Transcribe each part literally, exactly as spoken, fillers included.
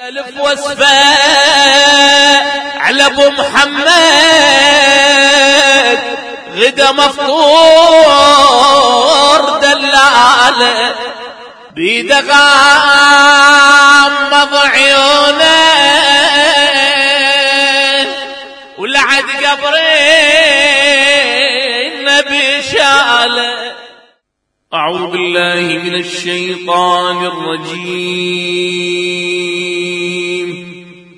ألف وصفة على أبو محمد غدا مفطور دلاله بيده غامض عيونه ولعد قبرين النبي شاله. أعوذ بالله من الشيطان الرجيم.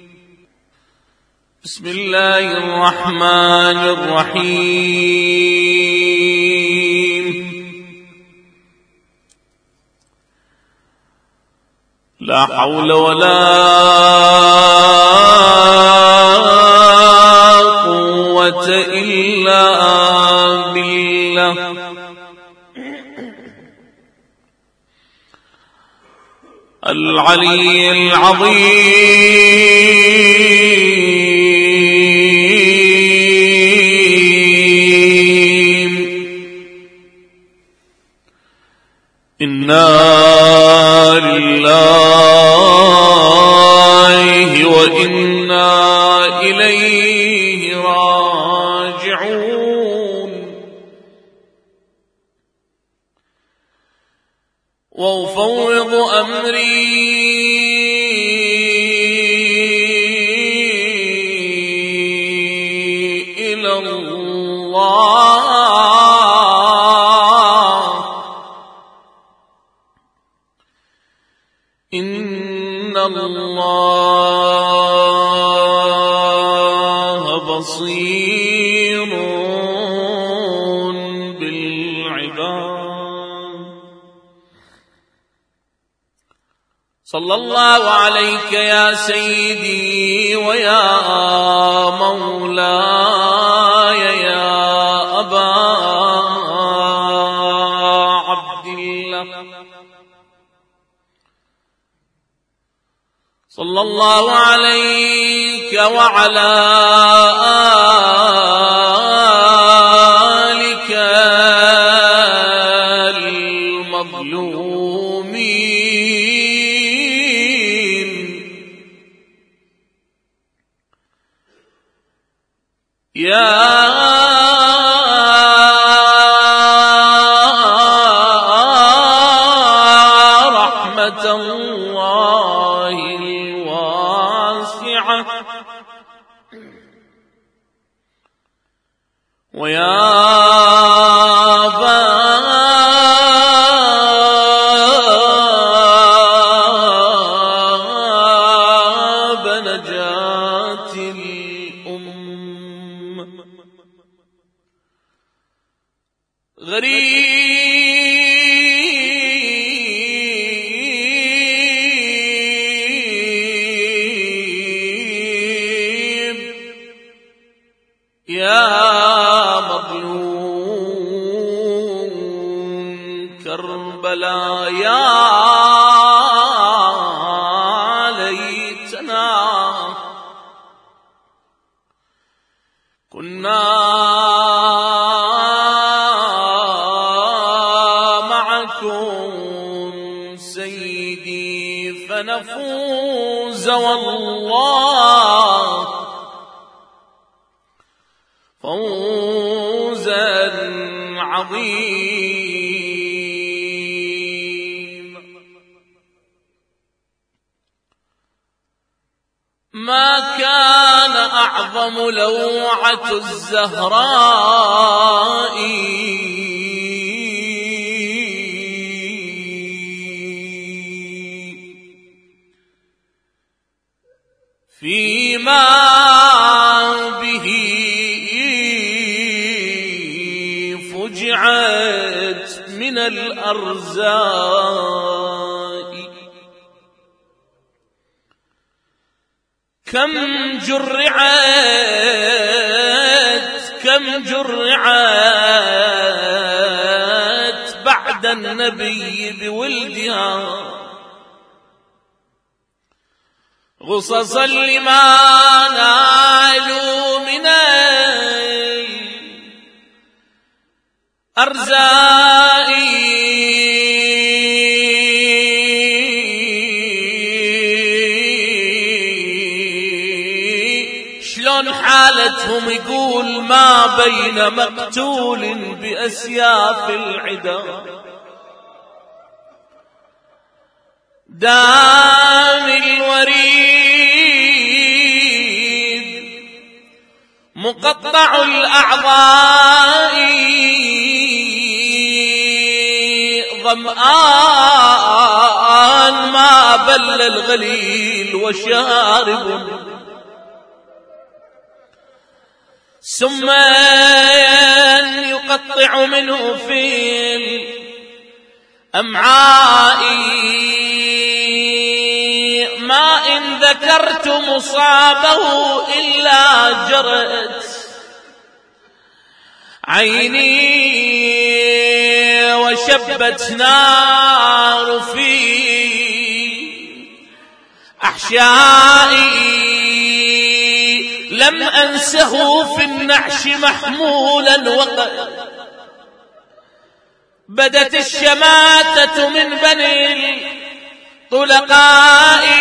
بسم الله الرحمن الرحيم. لا حول ولا قوة إلا بالله العلي العظيم. إنا لله وإنا إليه راجعون. وأفوض أمري إلى الله إن الله بصير بالعباد. صلى الله عليك يا سيدي ويا مولاي يا أبا عبد الله. صلى الله عليك وعلى آلك المظلومين. يا رحمة الله الواسعة ويا باب نجاة الأمة. غريب يا مظلوم كربلاء يا ليتنا كنا معكم سيدي فنفوز والله فوزا عظيما. ما كان أعظم لوعة الزهراء فيما به فجعت من الأرزاق. كم جرعت كم جرعت بعد النبي بولدها غصصا لما نالوا من الأرزاق. شلون حالتهم يقول ما بين مقتول بأسياف العدا دام الوريد مقطع الأعضاء ظمآن ما بل الغليل وشارب سما يقطع منه في الأمعاء ما إن ذكرت مصابه إلا جرت عيني وشبت نار في أحشائي لم أنسه في النعش محمولا وقد بدت الشماتة من بني الطلقاء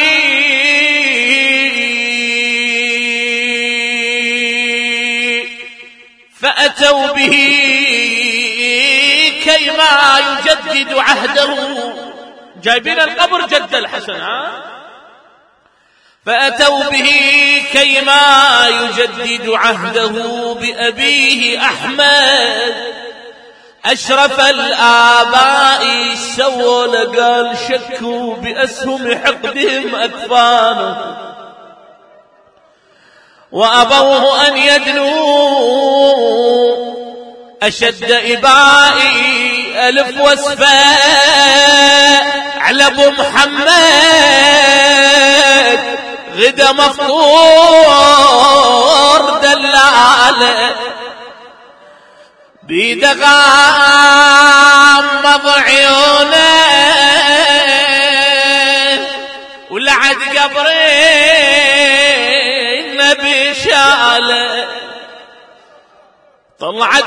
فأتوا به كيما يجدد عهده جايبين القبر جد الحسن ها فأتوا به كيما يجدد عهده بأبيه أحمد أشرف الآباء سووا لقال شكوا بأسهم حقدهم أكفانه وأبوه أن يدنوا أشد إبائي ألف وصفاء على أبو محمد غدا مفطور دلاله بيدغام عيونه ولعد قبرين النبي شاله طلعت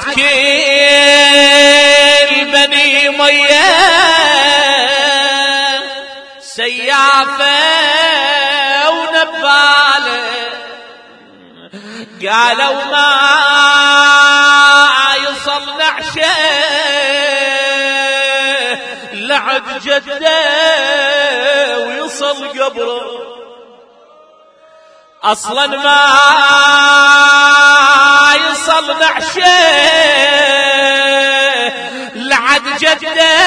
كل بني ميه سيافه ونباله قالوا ما يصل نعشه لعب جده ويصل قبره اصلا ما يصل نعشه لعد جده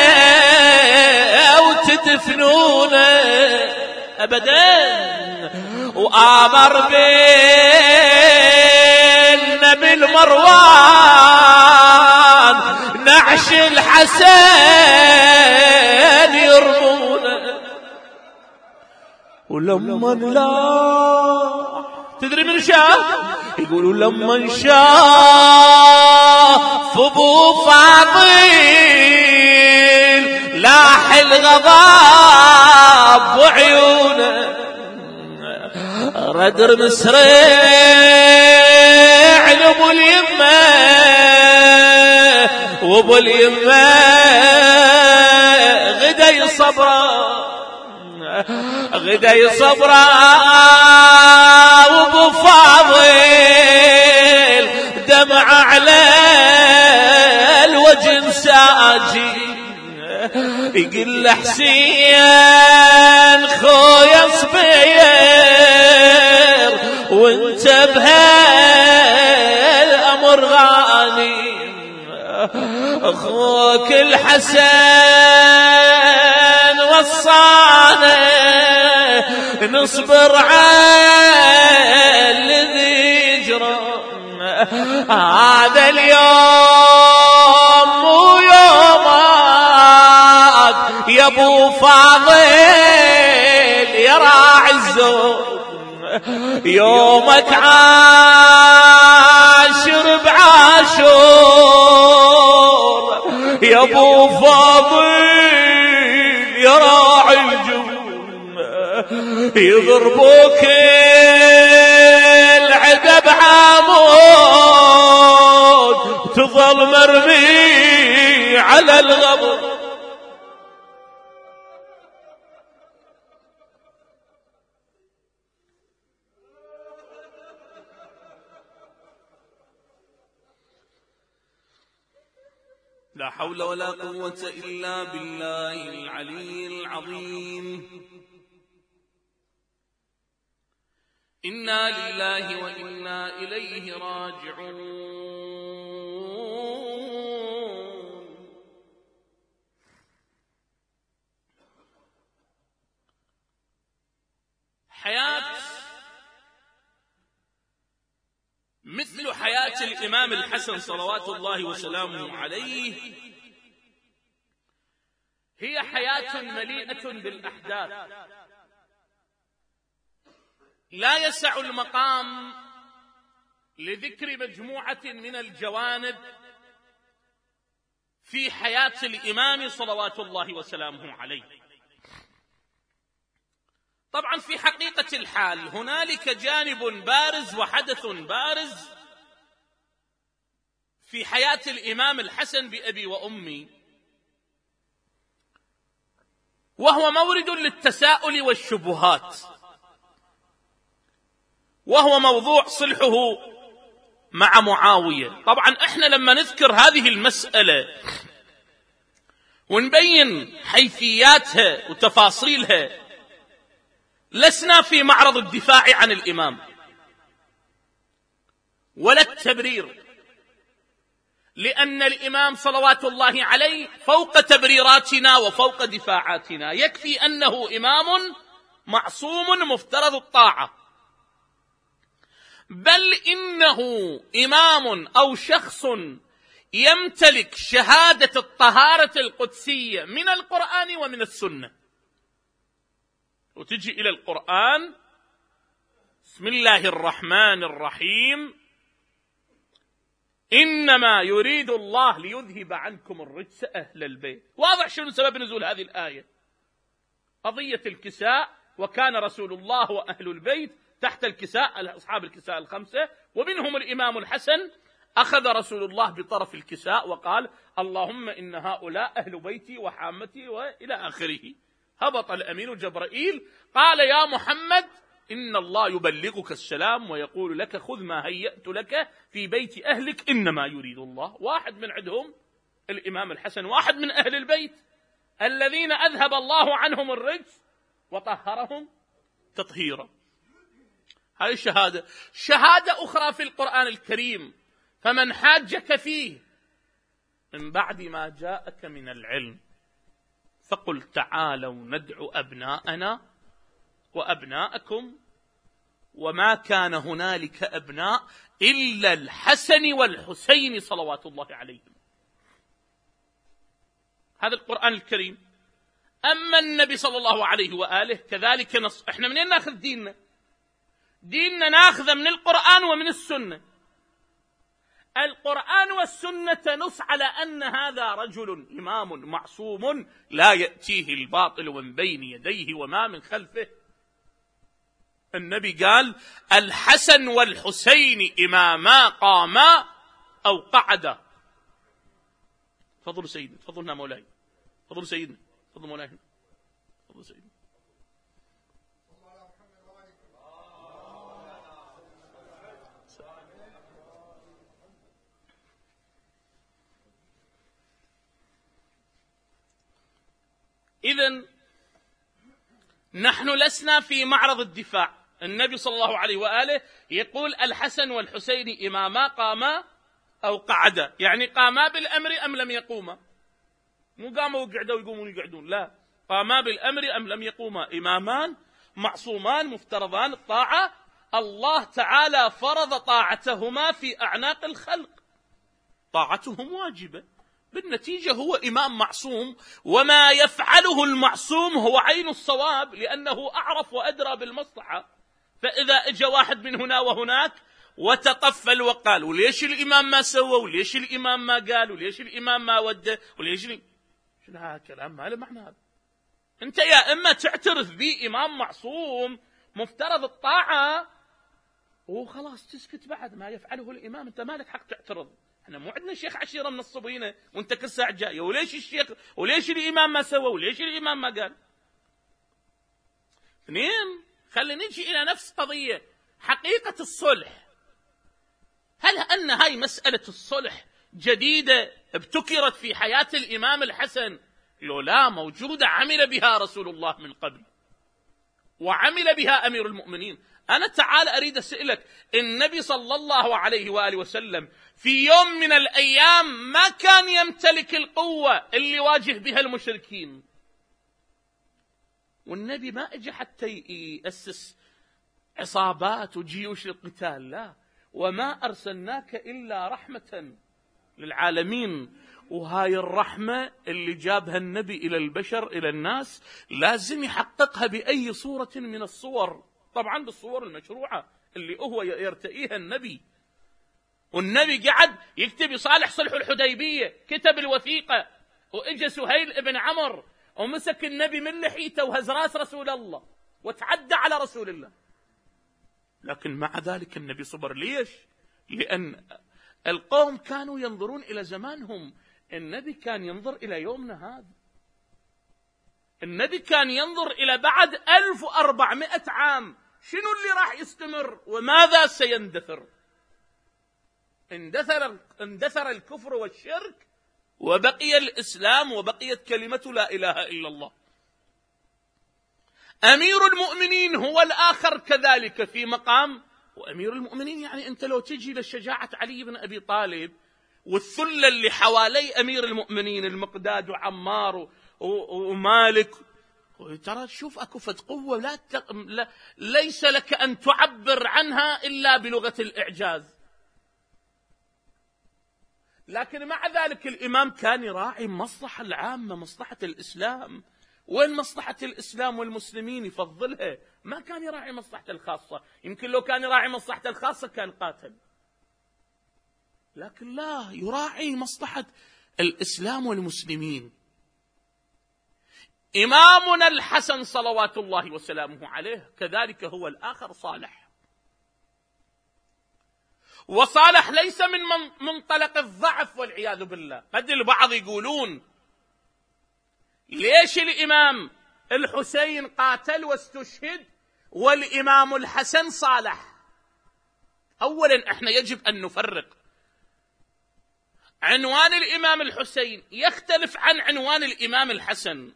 وتدفنونه ابدا وامر بيننا بالمروان نعش الحسن يرمونه ولما لا تدري من شاف يقولوا لما شاف ابو فاضل لاح الغضب وعيونه ردر مسرع لابو اليمه وابو اليمه غدا يصبره غدا يصبره وابو فاضل دمع على الوجه ساجي يقول له حسين خويا صبير وانت بهالامر غاني اخوك الحسن وصانا نصبر على الذي جرى هذا اليوم مو يومك يا ابو فاضل يا راعي الزود يومك عاشر بعاشور يا ابو فاضل يا راعي الجود يضربوك العدا بعمود تظل مرمي على الغبر لا حول ولا قوة إلا بالله العلي العظيم. إنا لله وإنا إليه راجعون. حياة مثل حياة الإمام الحسن صلوات الله وسلامه عليه هي حياة مليئة بالأحداث، لا يسع المقام لذكر مجموعة من الجوانب في حياة الإمام صلوات الله وسلامه عليه. طبعا في حقيقة الحال هنالك جانب بارز وحدث بارز في حياة الإمام الحسن بأبي وأمي، وهو مورد للتساؤل والشبهات، وهو موضوع صلحه مع معاوية. طبعا احنا لما نذكر هذه المسألة ونبين حيثياتها وتفاصيلها لسنا في معرض الدفاع عن الإمام ولا التبرير، لأن الإمام صلوات الله عليه فوق تبريراتنا وفوق دفاعاتنا، يكفي أنه إمام معصوم مفترض الطاعة، بل إنه إمام أو شخص يمتلك شهادة الطهارة القدسية من القرآن ومن السنة. وتجي إلى القرآن: بسم الله الرحمن الرحيم، إنما يريد الله ليذهب عنكم الرجس أهل البيت. واضح شنو سبب نزول هذه الآية؟ قضية الكساء، وكان رسول الله وأهل البيت تحت الكساء، أصحاب الكساء الخمسة، ومنهم الإمام الحسن. أخذ رسول الله بطرف الكساء وقال: اللهم إن هؤلاء أهل بيتي وحامتي، وإلى آخره. هبط الأمين جبرائيل قال: يا محمد، إن الله يبلغك السلام ويقول لك خذ ما هيأت لك في بيت أهلك، إنما يريد الله. واحد من عندهم الإمام الحسن، واحد من أهل البيت الذين أذهب الله عنهم الرجس وطهرهم تطهيرا. هذه شهادة. شهادة أخرى في القرآن الكريم: فمن حاجك فيه من بعد ما جاءك من العلم فقل تعالوا ندعو أبناءنا وأبناءكم وما كان هنالك أبناء إلا الحسن والحسين صلوات الله عليهم. هذا القرآن الكريم. أما النبي صلى الله عليه وآله كذلك نص. إحنا منين ناخذ ديننا؟ ديننا ناخذه من القرآن ومن السنة. القرآن والسنة تنص على أن هذا رجل إمام معصوم لا يأتيه الباطل من بين يديه وما من خلفه. النبي قال: الحسن والحسين إماما قاما أو قعدا. تفضلوا سيدنا، تفضلنا مولاي، تفضلوا سيدنا، تفضلوا مولاي، تفضلوا سيدنا. إذن نحن لسنا في معرض الدفاع. النبي صلى الله عليه وآله يقول: الحسن والحسين إماما قاما أو قعدا، يعني قاما بالأمر أم لم يقوما؟ مو قاموا وقعدوا ويقومون يقعدون، لا، قاما بالأمر أم لم يقوما. إمامان معصومان مفترضان الطاعة، الله تعالى فرض طاعتهما في أعناق الخلق، طاعتهم واجبة، بالنتيجة هو إمام معصوم، وما يفعله المعصوم هو عين الصواب، لأنه أعرف وأدرى بالمصلحة. فإذا اجى واحد من هنا وهناك وتطفل وقال: وليش الإمام ما سوى، وليش الإمام ما قال، وليش الإمام ما ودى، وليش ال... شنو هذا الكلام؟ ما له معنى هذا. أنت يا إما تعترف به إمام معصوم مفترض الطاعة وخلاص تسكت، بعد ما يفعله الإمام أنت ما لك حق تعترض. احنا مو عندنا شيخ عشيرة من الصبينة وانت كل ساعة جاية: وليش الشيخ، وليش الإمام ما سوى، وليش الإمام ما قال. اثنين، خلينا نجي إلى نفس قضية حقيقة الصلح. هل أن هاي مسألة الصلح جديدة ابتكرت في حياة الإمام الحسن؟ لو لا، موجودة، عمل بها رسول الله من قبل وعمل بها أمير المؤمنين. أنا تعال أريد أسألك، النبي صلى الله عليه وآله وسلم في يوم من الأيام ما كان يمتلك القوة اللي يواجه بها المشركين، والنبي ما اجى حتى يأسس عصابات وجيوش للقتال، لا، وما أرسلناك إلا رحمة للعالمين. وهاي الرحمة اللي جابها النبي إلى البشر، إلى الناس، لازم يحققها بأي صورة من الصور، طبعا بالصور المشروعة اللي هو يرتئيها النبي. والنبي قعد يكتب يصالح صلح الحديبية، كتب الوثيقة، وإجا سهيل ابن عمر ومسك النبي من لحيته وهز راس رسول الله وتعدى على رسول الله، لكن مع ذلك النبي صبر. ليش؟ لأن القوم كانوا ينظرون إلى زمانهم، النبي كان ينظر إلى يومنا هذا. النبي كان ينظر إلى بعد ألف وأربعمائة عام شنو اللي راح يستمر وماذا سيندثر. اندثر, اندثر الكفر والشرك وبقي الإسلام وبقيت كلمة لا إله إلا الله. أمير المؤمنين هو الآخر كذلك في مقام، وأمير المؤمنين يعني أنت لو تجي لشجاعة علي بن أبي طالب والثلة اللي حوالي أمير المؤمنين، المقداد وعمار ومالك، ترى تشوف أكفة قوة لا, تق... لا ليس لك أن تعبر عنها إلا بلغة الإعجاز. لكن مع ذلك الإمام كان يراعي مصلحة العامة، مصلحة الإسلام. وين مصلحة الإسلام والمسلمين يفضلها؟ ما كان يراعي مصلحة الخاصة. يمكن لو كان يراعي مصلحة الخاصة كان قاتل، لكن لا، يراعي مصلحة الإسلام والمسلمين. إمامنا الحسن صلوات الله وسلامه عليه كذلك هو الآخر صالح. وصالح ليس من منطلق الضعف والعياذ بالله. قد البعض يقولون ليش الإمام الحسين قاتل واستشهد والإمام الحسن صالح؟ أولا احنا يجب أن نفرق. عنوان الإمام الحسين يختلف عن عنوان الإمام الحسن.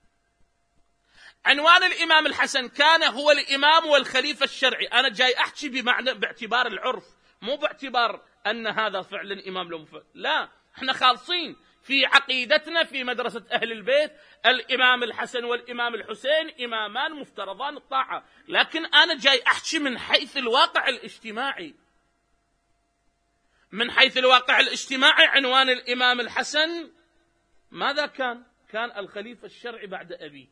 عنوان الإمام الحسن كان هو الإمام والخليفة الشرعي. أنا جاي أحكي بمعنى باعتبار العرف، مو باعتبار أن هذا فعلا إمام لهم، لا، احنا خالصين في عقيدتنا في مدرسة أهل البيت الإمام الحسن والإمام الحسين إمامان مفترضان الطاعة. لكن أنا جاي أحكي من حيث الواقع الاجتماعي. من حيث الواقع الاجتماعي عنوان الإمام الحسن ماذا كان؟ كان الخليفة الشرعي بعد أبيه.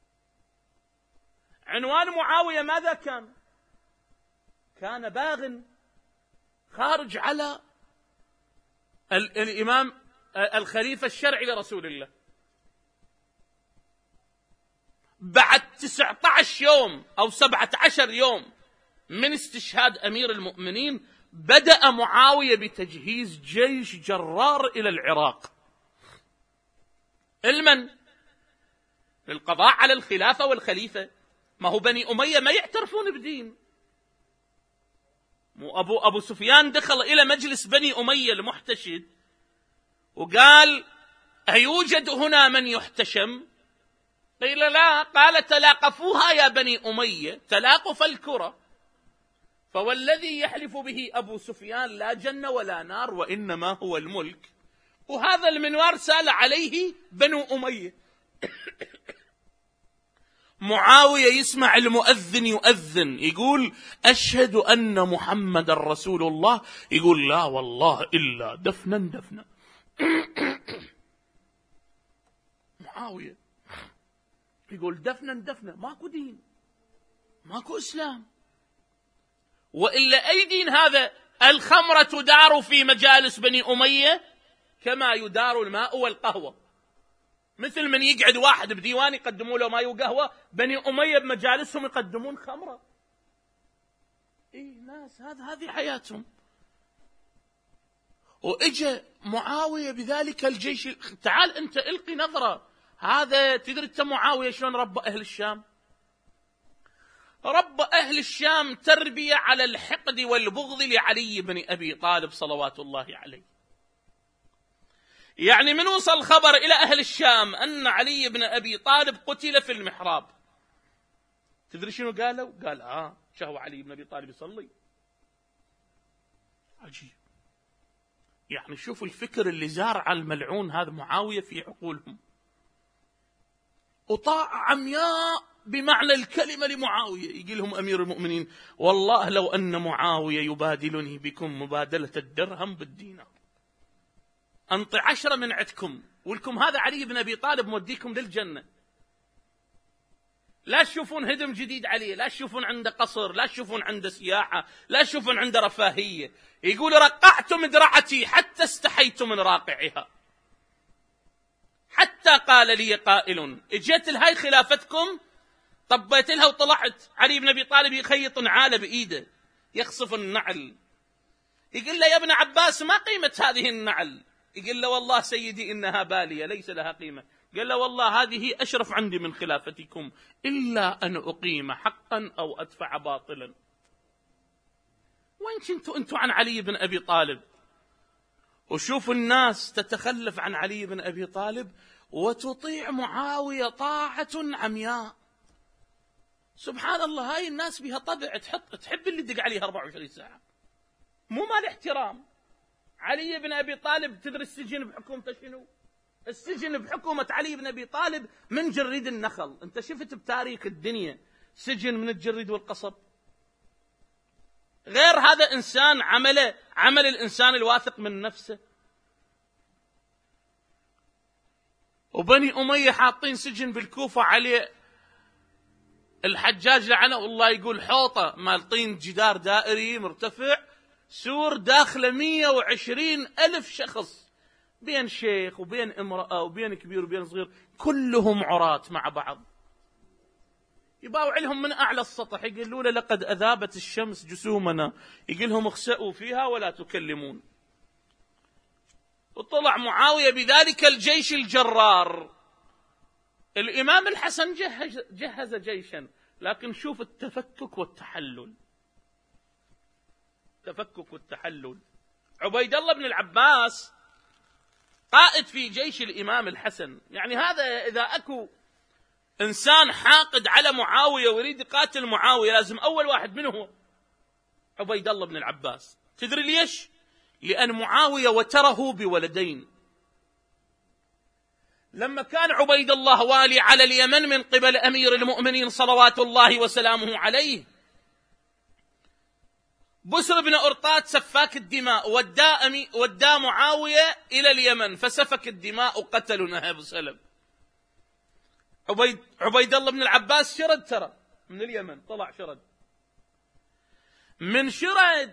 عنوان معاوية ماذا كان؟ كان باغ خارج على الإمام الخليفة الشرعي لرسول الله. بعد تسعة عشر يوم أو سبعة عشر يوم من استشهاد أمير المؤمنين بدأ معاوية بتجهيز جيش جرار إلى العراق. المن؟ للقضاء على الخلافة والخليفة. ما هو بني أمية ما يعترفون بدين. مو أبو, أبو سفيان دخل إلى مجلس بني أمية المحتشد وقال أيوجد هنا من يحتشم؟ قيل لا. قال تلاقفوها يا بني أمية تلاقف الكرة، فوالذي يحلف به أبو سفيان لا جنة ولا نار وإنما هو الملك. وهذا المنوار سال عليه بنو أمية. معاوية يسمع المؤذن يؤذن يقول أشهد أن محمد رسول الله، يقول لا والله إلا دفنا دفنا. معاوية يقول دفنا دفنا، ماكو دين، ماكو إسلام، وإلا أي دين هذا؟ الخمرة تدار في مجالس بني أمية كما يدار الماء والقهوة. مثل من يقعد واحد بديوان يقدموا له ماء وقهوة، بني أمية بمجالسهم يقدمون خمرة. إيه ناس هذا هذه حياتهم. وإجا معاوية بذلك الجيش. تعال أنت إلقي نظرة، هذا تدري أنت معاوية شلون رب أهل الشام؟ رب أهل الشام تربية على الحقد والبغض لعلي بن أبي طالب صلوات الله عليه. يعني من وصل خبر إلى أهل الشام أن علي بن أبي طالب قتل في المحراب، تدري شنو قالوا؟ قال آه شهو علي بن أبي طالب يصلي. عجيب. يعني شوفوا الفكر اللي زارع الملعون هذا معاوية في عقولهم، وطاعة عمياء بمعنى الكلمة لمعاوية. يقول لهم أمير المؤمنين والله لو أن معاوية يبادلني بكم مبادلة الدرهم بالدينار أنطي عشرة من عندكم، ولكم هذا علي بن أبي طالب موديكم للجنة. لا تشوفون هدم جديد عليه، لا تشوفون عنده قصر، لا تشوفون عنده سياحة، لا تشوفون عنده رفاهية. يقول رقعتم درعتي حتى استحيت من راقعها، حتى قال لي قائل اجيت لهاي خلافتكم طبيت لها وطلعت. علي بن أبي طالب يخيط نعاله بإيده يخصف النعل، يقول له يا ابن عباس ما قيمة هذه النعل؟ يقول له والله سيدي إنها بالية ليس لها قيمة. قال له والله هذه أشرف عندي من خلافتكم إلا أن أقيم حقا أو أدفع باطلا. وين كنتوا أنتوا عن علي بن أبي طالب؟ وشوفوا الناس تتخلف عن علي بن أبي طالب وتطيع معاوية طاعة عمياء. سبحان الله، هاي الناس بها طبع تحط تحب اللي يدق عليها أربعة وعشرين ساعة، مو مال احترام. علي بن أبي طالب تدري السجن بحكومته شنو؟ السجن بحكومة علي بن أبي طالب من جريد النخل. أنت شفت بتاريخ الدنيا سجن من الجريد والقصب؟ غير هذا إنسان عمله عمل الإنسان الواثق من نفسه. وبني أمية حاطين سجن بالكوفة عليه الحجاج لعنه الله يقول حوطة مالطين جدار دائري مرتفع سور داخله مية وعشرين ألف شخص، بين شيخ وبين امرأة وبين كبير وبين صغير كلهم عراة مع بعض. يباوع لهم من أعلى السطح يقولوا له لقد أذابت الشمس جسومنا، يقول لهم اخسأوا فيها ولا تكلمون. وطلع معاوية بذلك الجيش الجرار. الإمام الحسن جهز, جهز جيشا، لكن شوف التفكك والتحلل، التفكك والتحلل. عبيد الله بن العباس قائد في جيش الإمام الحسن. يعني هذا إذا أكو إنسان حاقد على معاوية ويريد يقاتل معاوية لازم أول واحد منه هو عبيد الله بن العباس. تدري ليش؟ لأن معاوية وتره بولدين. لما كان عبيد الله والي على اليمن من قبل أمير المؤمنين صلوات الله وسلامه عليه، بسر بن أرطات سفاك الدماء ودى, ودى معاوية إلى اليمن فسفك الدماء وقتلوا نهب سلم. عبيد, عبيد الله بن العباس شرد ترى من اليمن، طلع شرد. من شرد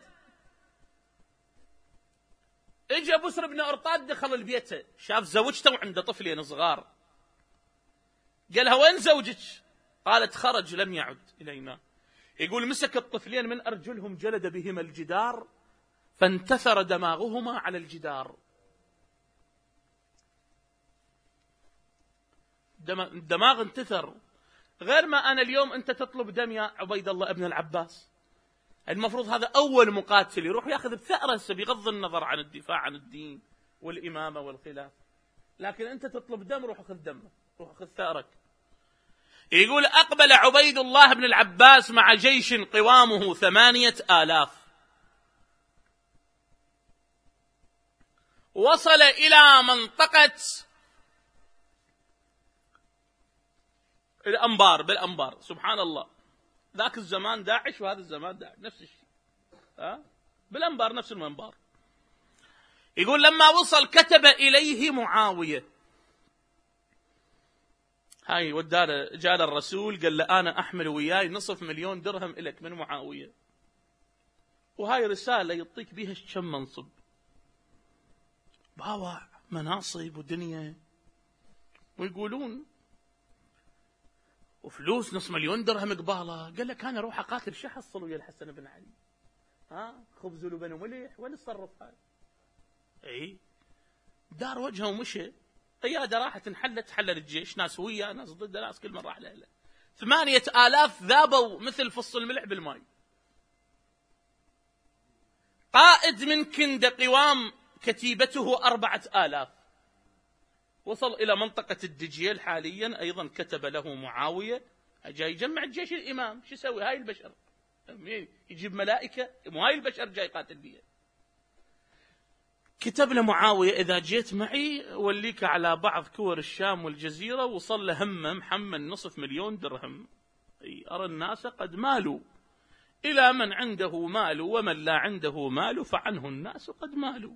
اجى بسر بن أرطات دخل البيت، شاف زوجته وعنده طفلين صغار، قالها وين زوجك؟ قالت خرج لم يعد إلينا. يقول مسك الطفلين من أرجلهم جلد بهما الجدار فانتثر دماغهما على الجدار. الدماغ انتثر. غير ما أنا اليوم أنت تطلب دم يا عبيد الله ابن العباس، المفروض هذا أول مقاتل يروح يأخذ بثأره بغض النظر عن الدفاع عن الدين والإمامة والخلاف، لكن أنت تطلب دم روح أخذ دمه، روح أخذ ثأرك. يقول أقبل عبيد الله بن العباس مع جيش قوامه ثمانية آلاف، وصل إلى منطقة الأنبار. بالأنبار سبحان الله، ذاك الزمان داعش وهذا الزمان داعش نفس الشيء، ها بالأنبار نفس المنبار. يقول لما وصل كتب إليه معاوية، هاي ودار جاء الرسول قال له أنا أحمل وياي نصف مليون درهم إلك من معاوية، وهاي رسالة يعطيك بها كم منصب، باوع مناصب ودنيا ويقولون وفلوس نصف مليون درهم قباله. قال لك أنا أروح أقاتل شو حصل ويا الحسن بن علي؟ ها خبز ولبن وملح وين تصرف هاي؟ اي دار وجهه ومشي. قيادة راحت انحلت، حلل الجيش، ناس ويا ناس ضد ناس، كل من راح له. ثمانية آلاف ذابوا مثل فص الملح بالماء. قائد من كند قوام كتيبته أربعة آلاف. وصل إلى منطقة الدجيل حاليا، أيضا كتب له معاوية، جاي يجمع الجيش الإمام. شو يسوي هاي البشر؟ يجيب ملائكة؟ مو هاي البشر جاي قاتل بيه. كتب له معاوية إذا جيت معي وليك على بعض كور الشام والجزيرة، وصل له همه محمد نصف مليون درهم. أرى الناس قد مالوا إلى من عنده مال، ومن لا عنده مال فعنه الناس قد مالوا.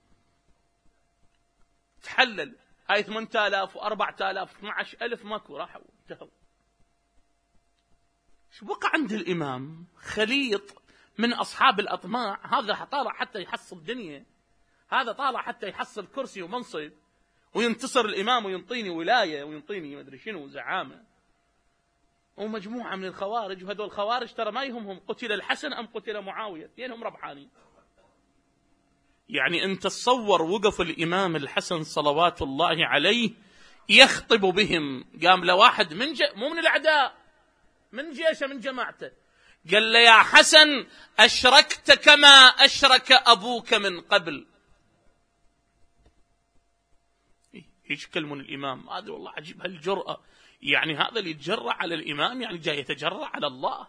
تحلل هاي ثمانية آلاف وأربعة آلاف اثني عشر ألف ماكو، راحوا انتهوا. شو بقى عند الإمام؟ خليط من أصحاب الأطماع. هذا طالع حتى يحصل دنيا، هذا طالع حتى يحصل كرسي ومنصب وينتصر الإمام وينطيني ولاية وينطيني مدري شنو زعامة، ومجموعة من الخوارج. وهذول الخوارج ترى ما يهمهم قتل الحسن أم قتل معاوية، اثنينهم ربحانين. يعني أنت تصور وقف الإمام الحسن صلوات الله عليه يخطب بهم، قام لواحد من ج... مو من الأعداء، من جيشه من جماعته، قال له يا حسن أشركت كما أشرك أبوك من قبل. ايش يكلمون الإمام؟ هذا والله عجيب هالجرأة. يعني هذا اللي يتجرأ على الإمام يعني جاي يتجرأ على الله.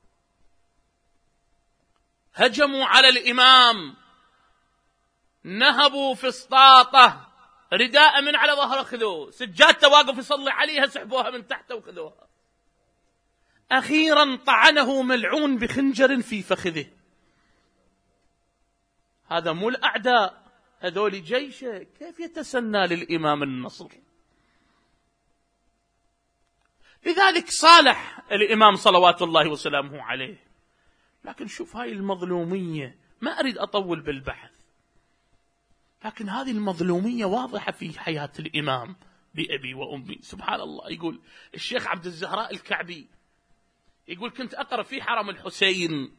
هجموا على الإمام، نهبوا فسطاطه، رداء من على ظهره خذوه، سجادته واقف يصلي عليها سحبوها من تحته وخذوها. أخيرا طعنه ملعون بخنجر في فخذه. هذا مو الأعداء، هذول جيشه، كيف يتسنى للإمام النصر؟ لذلك صالح الإمام صلوات الله وسلامه عليه. لكن شوف هاي المظلومية، ما أريد أطول بالبحث، لكن هذه المظلومية واضحة في حياة الإمام بأبي وأمي. سبحان الله. يقول الشيخ عبد الزهراء الكعبي، يقول كنت أقرأ في حرم الحسين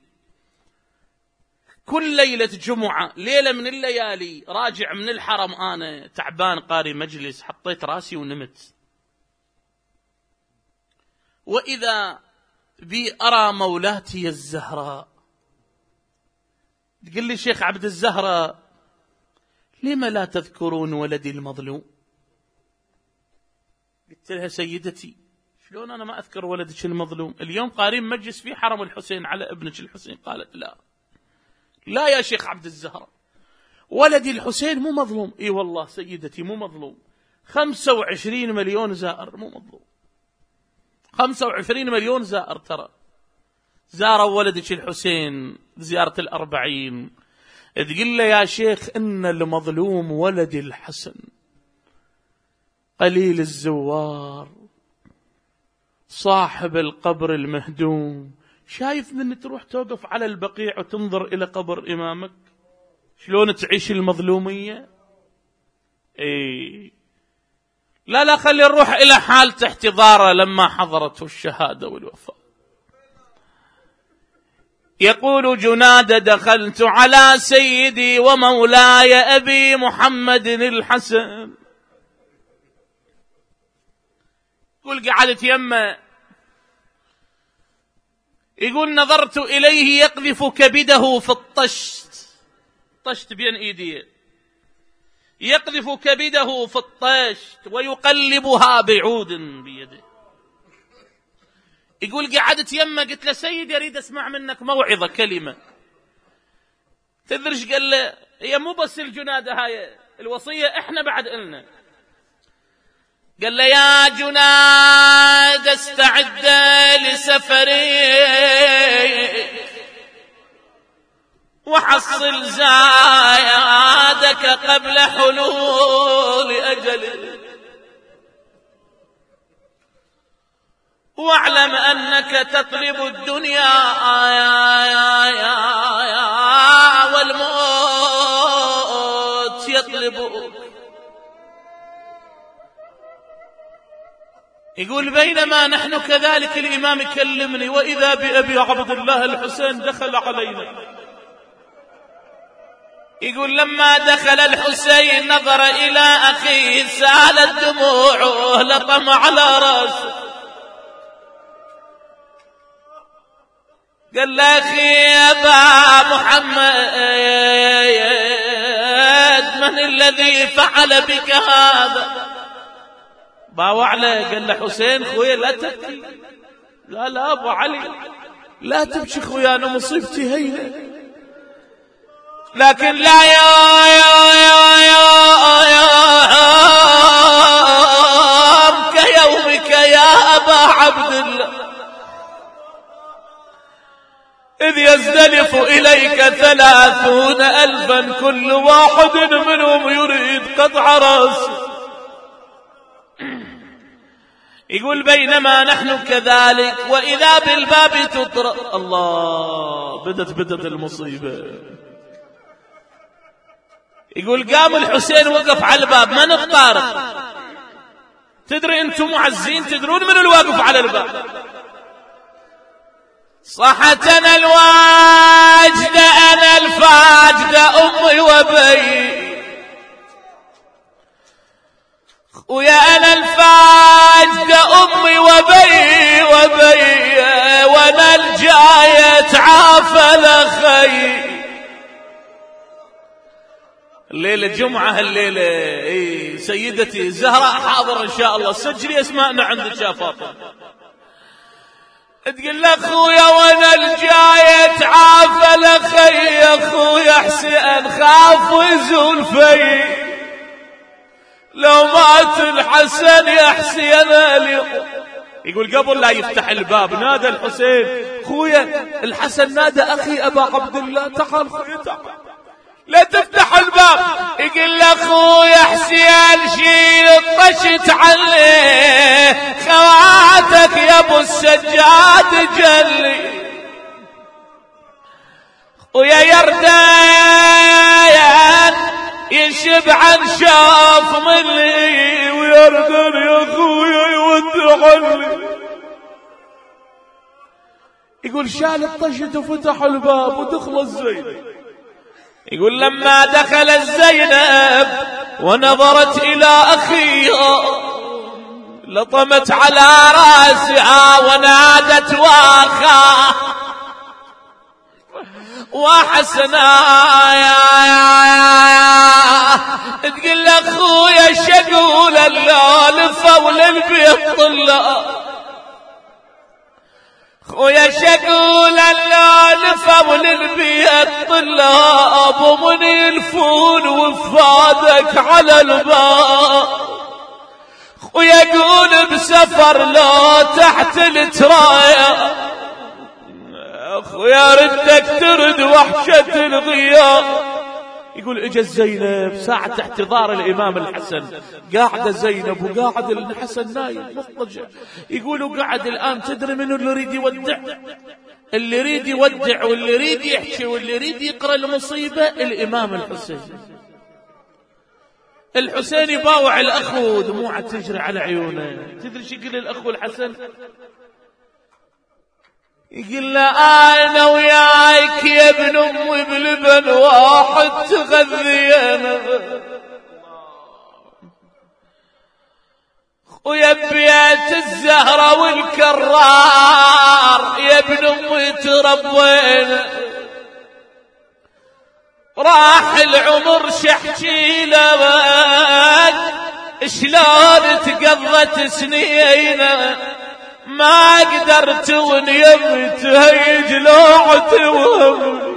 كل ليلة جمعة، ليلة من الليالي راجع من الحرم أنا تعبان قاري مجلس، حطيت راسي ونمت، وإذا بي أرى مولاتي الزهراء. تقول لي شيخ عبد الزهراء لما لا تذكرون ولدي المظلوم؟ قلت لها سيدتي شلون أنا ما أذكر ولدك المظلوم؟ اليوم قارين مجلس في حرم الحسين على ابنك الحسين. قالت لا لا يا شيخ عبد الزهراء، ولدي الحسين مو مظلوم. اي والله سيدتي مو مظلوم، خمسة وعشرين مليون زائر مو مظلوم، خمسة وعشرين مليون زائر ترى زاروا ولدك الحسين زيارة الأربعين. تقول له يا شيخ إن المظلوم ولدي الحسن قليل الزوار صاحب القبر المهدوم. شايف من تروح توقف على البقيع وتنظر إلى قبر إمامك شلون تعيش المظلومية؟ اي لا لا خلي نروح إلى حالة احتضاره لما حضرته الشهادة والوفاة. يقول جناد دخلت على سيدي ومولاي أبي محمد الحسن، يقول قعدت يمه، يقول نظرت إليه يقذف كبده في الطشت، طشت بين إيديه، يقذف كبده في الطشت ويقلبها بعود بيده. يقول قعدت يمه، قلت له سيدي أريد أسمع منك موعظة كلمة. تدرش قال له هي مو بس الجنادة هاي الوصية، احنا بعد قلنا. قال له يا جناد استعد لسفري وحصل زادك قبل حلول أجل، واعلم أنك تطلب الدنيا والموت يطلبك. يقول بينما نحن كذلك الإمام يكلمني وإذا بأبي عبد الله الحسين دخل علينا. يقول لما دخل الحسين نظر إلى أخيه سالت دموعه لطم على رأسه. قال له أخي يا أبا محمد من الذي فعل بك هذا؟ باوع له قال له حسين خويا لا تبكي. قال لا ابو علي لا تبكي خويا انا مصيبتي هينه، لكن لا يا يا يا يا يا كيومك يا ابا عبد الله إذ يزدلف إليك ثلاثون ألفا كل واحد منهم يريد قطع رأسه. يقول بينما نحن كذلك وإذا بالباب تطرق. الله بدت بدت المصيبة. يقول قام الحسين وقف على الباب ما نطارق. تدري أنتم معزين تدرون من الواقف على الباب؟ صحتنا الواجد أنا الفاجد أمي وبي ويا أنا الفاجد أمي وبي وبي وانا الجاية عافل أخي. الليلة جمعة الليلة اي سيدتي زهراء حاضر إن شاء الله. سجلي اسماءنا عندك يا فاطمة. تقول له اخويا وانا الجاية تعافل اخي اخويا حسين خاف ويزول في لو مات الحسن يا حسين اليوم. يقول قبل لا يفتح الباب نادى الحسين خويا الحسن نادى اخي ابا عبد الله تعال خويا تعال لا تفتح الباب. يقول له اخويا حسين شيل الطشت عليه خواتك يا ابو السجاد جلي ويا يردان يشبع شاف مني ويردان يا اخويا يودعني. يقول شال الطشت وفتح الباب ودخل الزين. يقول لما دخل الزينب ونظرت إلى أخيها لطمت على راسها ونادت واخا وحسنا يا يا تقول لأخويا شقول اللالفة وللبيت طلع خويا شقول اللالفة وللبيت طلاب ومن يلفون وفادك على الباب. خويا قول بسفر لا تحت الترايا خويا ردك ترد وحشة الغياب. يقول اجا زينب ساعة احتضار الامام الحسن قاعدة زينب وقاعد الحسن نايم مضطجع. يقولوا قاعد الان تدري منو اللي يريد يودع؟ اللي يريد يودع واللي يريد يحكي واللي يريد يقرأ المصيبة الامام الحسين. الحسين يباوع الاخو دموعه تجري على عيونه. تدري شو يقول الاخو الحسن؟ يقول له انا وياك يا ابن امي بلبن واحد تغذينا ويا بيت الزهرة والكرار يا ابن امي تربينا. راح العمر شحكي لك شلون تقضت سنينا ما قدرت ونيمي تهيج لوعتي وهمي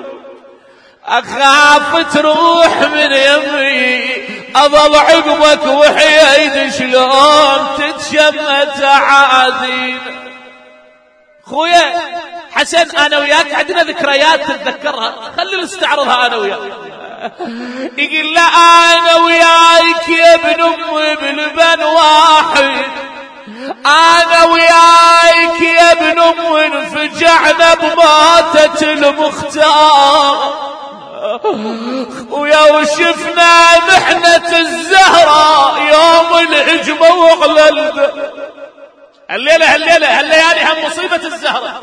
اخاف تروح من يمي اضل عقبك وحيد شلون تتشمت عادين. خويا حسن انا وياك عندنا ذكريات تتذكرها خلي نستعرضها انا وياك. يقول لا انا وياك يا ابن امي بلبن واحد انا وياك يا ابن ام انفجعنا بماتت المختار ويا وشفنا محنة الزهرة يوم الهجمة وغلل الليلة الليلة هالليالي هم مصيبة الزهرة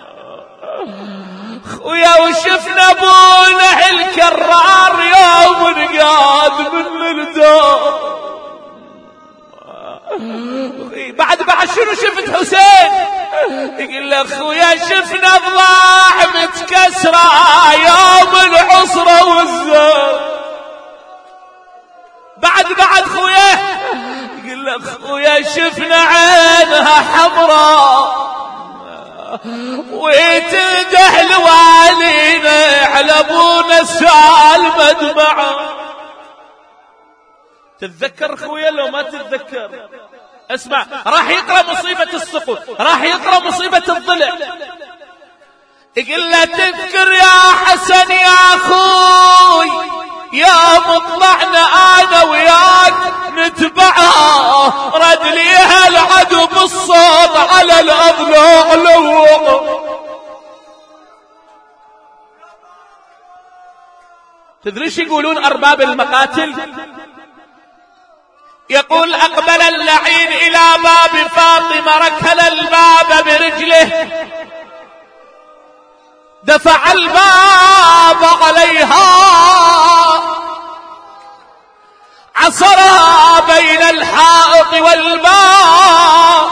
ويا وشفنا ابونا الكرار يوم نقاد من الدار. بعد بعد شنو شفت حسين؟ يقول له اخويا شفنا ضلاع متكسرة يوم العصرة والزار. بعد بعد خويا يقول له اخويا شفنا عينها حمراء وتنده لوالينا على ابونا سال مدمعه. تتذكر خويا لو ما تتذكر؟ اسمع، راح يقرأ مصيبة السقوط، راح يقرأ مصيبة الضلع. يقول له تذكر يا حسن يا اخوي يا مطلعنا انا وياك نتبعها، رد ليها العدو بالصوت على الاضلاع لوقه. تدري ايش يقولون ارباب المقاتل؟ يقول اقبل اللعين الى باب فاطمه، ركل الباب برجله، دفع الباب عليها، عصرها بين الحائط والباب،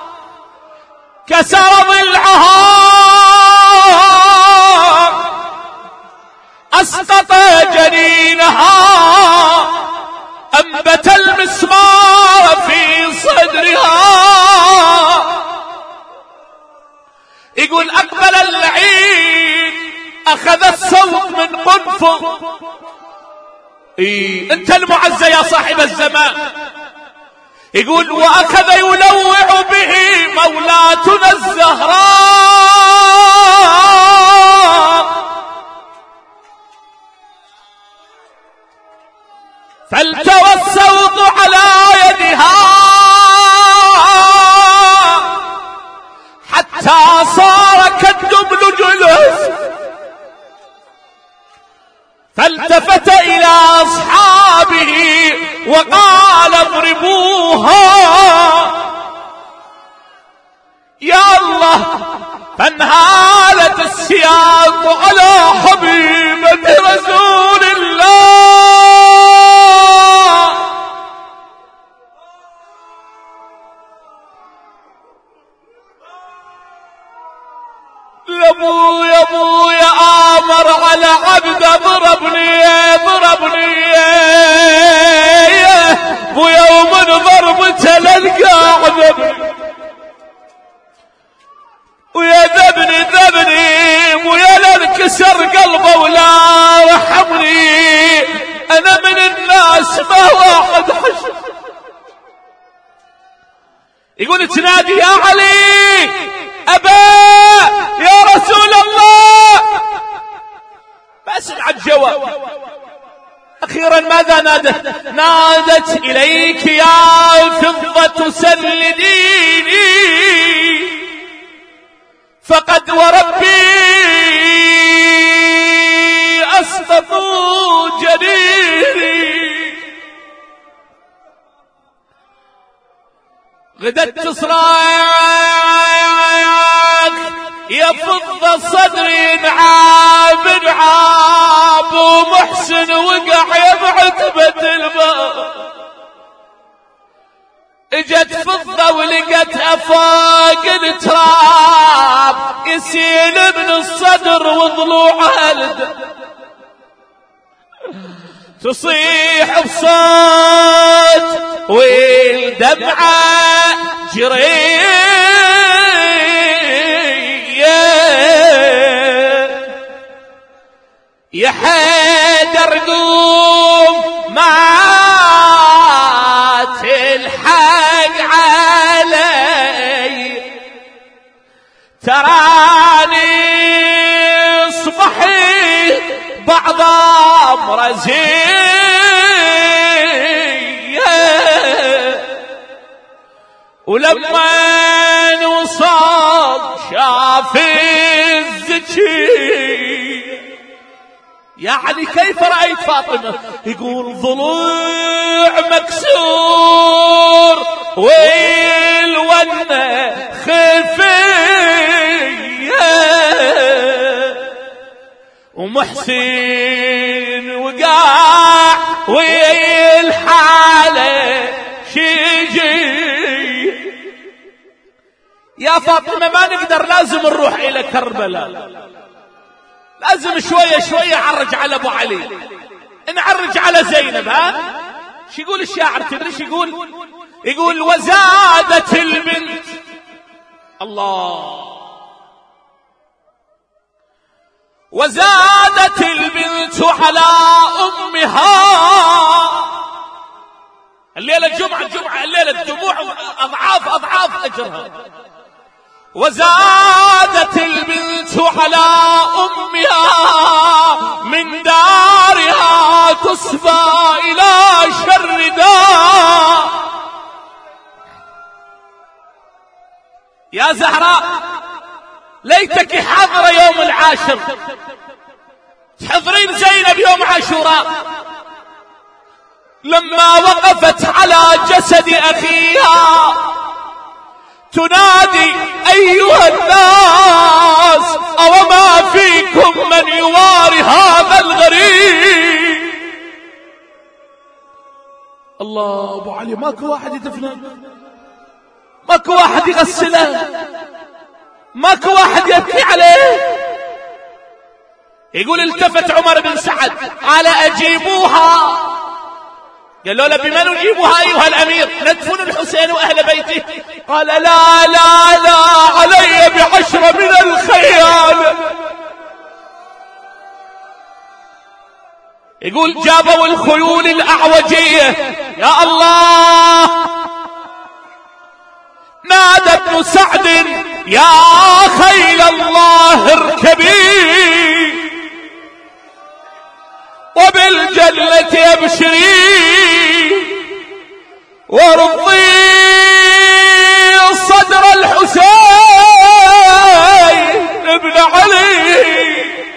كسر ضلعها، اسقط جنينها، انبت المسمار في صدرها. يقول اقبل اللعين اخذ الصوت من قنفذ. إيه انت المعزى يا صاحب الزمان. يقول واخذ يلوع به مولاتنا الزهراء، فالتوى الصوت على يدها حتى صار كالدبل جلس، فالتفت الى اصحابه وقال اضربوها يا الله. فانهالت السياط على حبيبة رسول الله. يا ابو يا ابو يا امر على عبد ضربني ضربني ويوم ضربته للقاعد ويا ذبني ذبني ويا لانكسر قلبه ولا رحمني، انا من الناس ما واحد حشر. يقول تنادي يا علي أبا يا رسول الله، ما سمع الجواب. أخيرا ماذا نادت؟ نادت إليك يا فضة سلديني، فقد وربي أسقط جنيني، غدت تصراخ يا فضة صدري انعاب انعاب، ومحسن وقع يا بعتبة الباب. اجت فضة ولقتها فوق التراب، يسيل من الصدر وضلوعها لدى، تصيح بصوت والدمعة جرية، يا حيدر قوم ما تلحق علي، تراني صبحي بعض مرزية، ولما وصل شاف الزكي. يعني كيف رأيت فاطمة؟ يقول ضلوع مكسور والونة خفية، ومحسن وقاع والحالة شيجي. يا فاطمة ما نقدر، لازم نروح إلى كربلاء، لازم شوية شوية عرج على أبو علي، نعرج على زينب. ها شو يقول الشاعر؟ تدري شو يقول؟ يقول وزادت البنت، الله، وزادت البنت على أمها. الليلة الجمعة الجمعة الليلة الدموع أضعاف أضعاف أجرها. وزادت البنت على أمها من دارها تسبى إلى شر دار. يا زهراء ليتك حاضرة يوم العاشر، تحضرين زينب يوم عاشوراء لما وقفت على جسد أخيها تنادي أيها الناس أوما فيكم من يواري هذا الغريب. الله، أبو علي ماكو واحد يدفنه، ماكو واحد يغسله، ماكو واحد يبكي عليه. يقول التفت عمر بن سعد قال أجيبوها. قالوا له بمن نجيبها أيها الأمير؟ ندفن الحسين وأهل بيته. قال لا لا لا علي بعشرة من الخيال. يقول جابوا الخيول الأعوجية، يا الله، نادى ابن سعد يا خيل الله اركبي وبالجنة ابشري وارضي صدر الحسين ابن علي.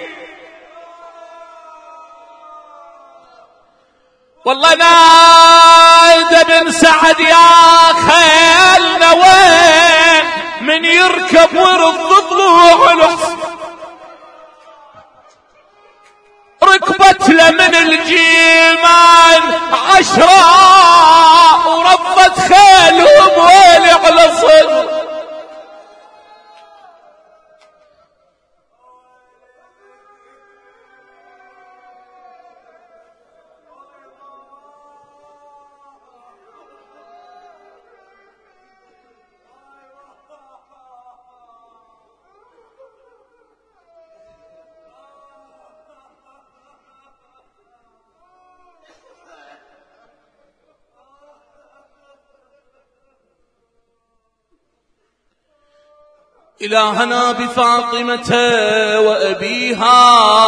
والله نادى بن سعد يا خيلنا وين من يركب ورض ضلوع الحسين. ركبت له من الجيمان عشرة وربت خيلهم ويلي على صدر. إلهنا بفاطمة وأبيها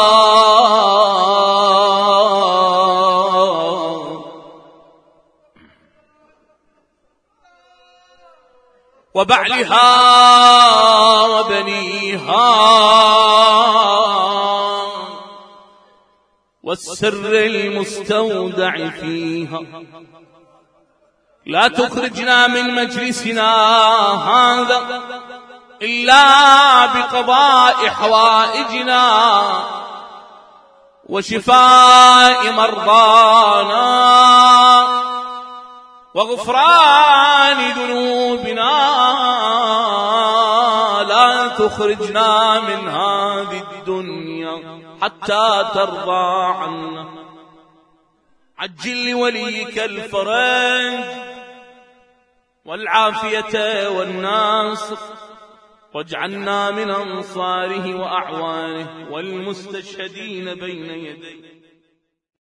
وبعلها وبنيها والسر المستودع فيها لا تخرجنا من مجلسنا هذا إلا بقضاء حوائجنا وشفاء مرضانا وغفران ذنوبنا. لا تخرجنا من هذه الدنيا حتى ترضى عنا. عجل لوليك الفرج والعافية والناصر واجعلنا من أنصاره وأعوانه والمستشهدين بين يديه.